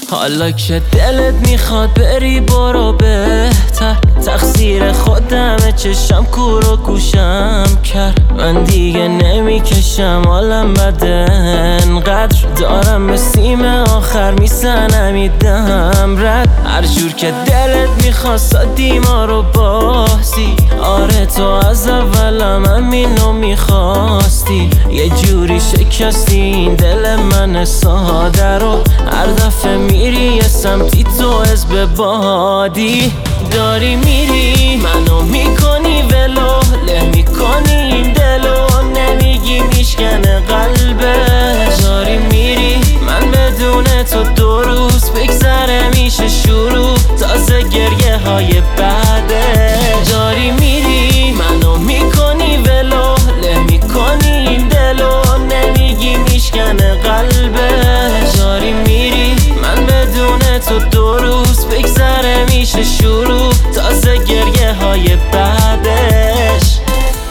حالا که دلت میخواد بری برو بهتر، تقصیر خودمه چشم کور و گوشم کرد. من دیگه نمیکشم حالم بده انقدر، دارم به سیم آخر میزنم ایدم رد. هر جور که دلت میخواستادی ما رو بازی، آره تو از اولم همینو میخواستی. یه جوری شکستی این دل من ساده رو، هر دفعه میری یه سمتی تو حزب بادی. داری میری منو میکنی ولو، له میکنی این دلو، نمیگی میشکنه قلبه. داری میری من بدون تو دو روز بگذره میشه شروع تازه گریه های بعده. داری میری منو میکنی ولو، له میکنی این دلو، نمیگی میشکنه قلبه. داری میری من بدون تو دو روز بگذره میشه شروع تازه گریه های بعدش.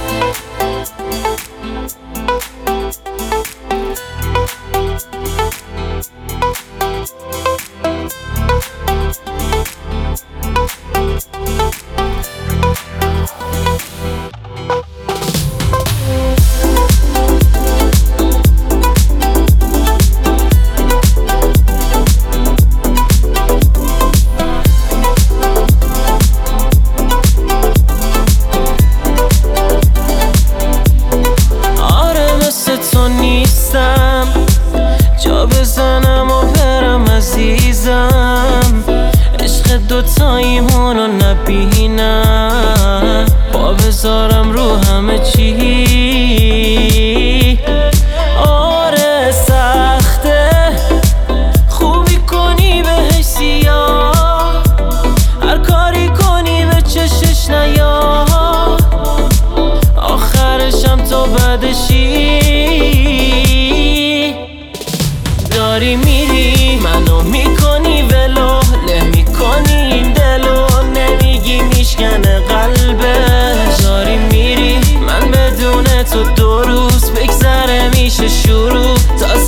نیستم جا بزنم و برم عزیزم، عشق دوتاییمونو نبینم، پا بذارم رو همه چی. آره سخته خوبی کنی بهش سیاه، هر کاری کنی به چشش نیا، آخرشم تو بدشی. داری میری منو میکنی ولو، له میکنی این دلو، نمیگی میشکنه قلبه. داری میری من بدون تو دو روز بگذره میشه شروع تازه